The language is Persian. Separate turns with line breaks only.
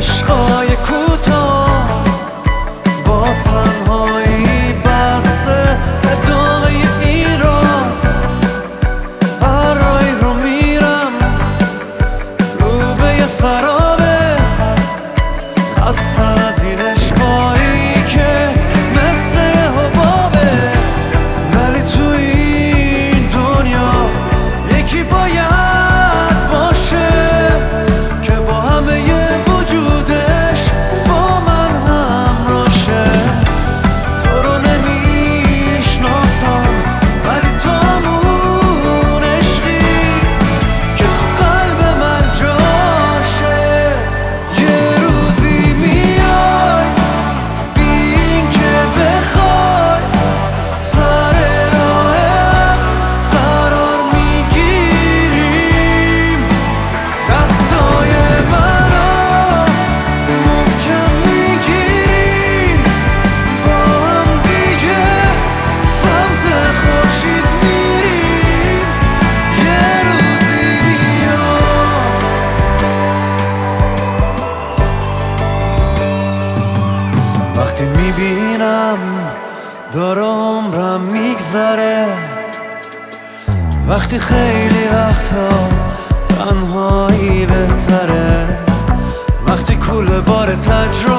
عشقای کوتاه با تنهایی بسته ادامه این راه. هر راهی رو میرم رو به یه خرابه، خسته از این عشقایی که مثل حبابه. ولی تو این دنیا یکی باید باشه که با همه وجودش با من همراشه. تو رو نمیشناسم ولی تو همون عشقی که تو قلب من جاشه. یه روزی میای بی این که بخوای، سر راهم قرار میگیریم. دستای منو محکم میگیری، با هم دیگه سمت خورشید میریم. یه روزی میاد. وقتی میبینم داره عمرم میگذره، وقتی خیلی وقتا تنهایی بهتره، وقتی کوله بار تجربه